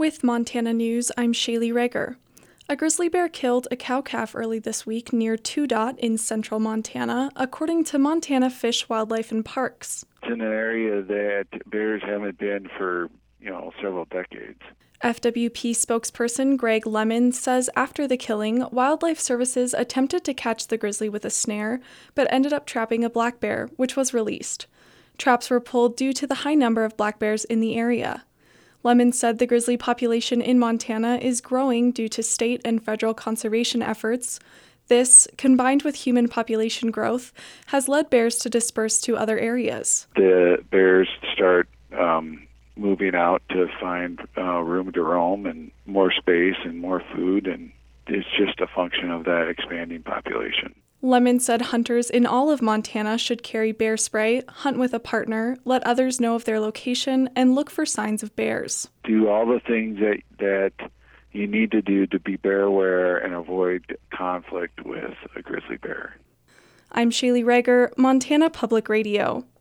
With Montana News, I'm Shaylee Rager. A grizzly bear killed a cow-calf early this week near Two Dot in central Montana, according to Montana Fish, Wildlife, and Parks. It's in an area that bears haven't been for, several decades. FWP spokesperson Greg Lemon says after the killing, Wildlife Services attempted to catch the grizzly with a snare, but ended up trapping a black bear, which was released. Traps were pulled due to the high number of black bears in the area. Lemon said the grizzly population in Montana is growing due to state and federal conservation efforts. This, combined with human population growth, has led bears to disperse to other areas. The bears start moving out to find room to roam and more space and more food, and it's just a function of that expanding population. Lemon said hunters in all of Montana should carry bear spray, hunt with a partner, let others know of their location, and look for signs of bears. Do all the things that you need to do to be bear aware and avoid conflict with a grizzly bear. I'm Shaylee Rager, Montana Public Radio.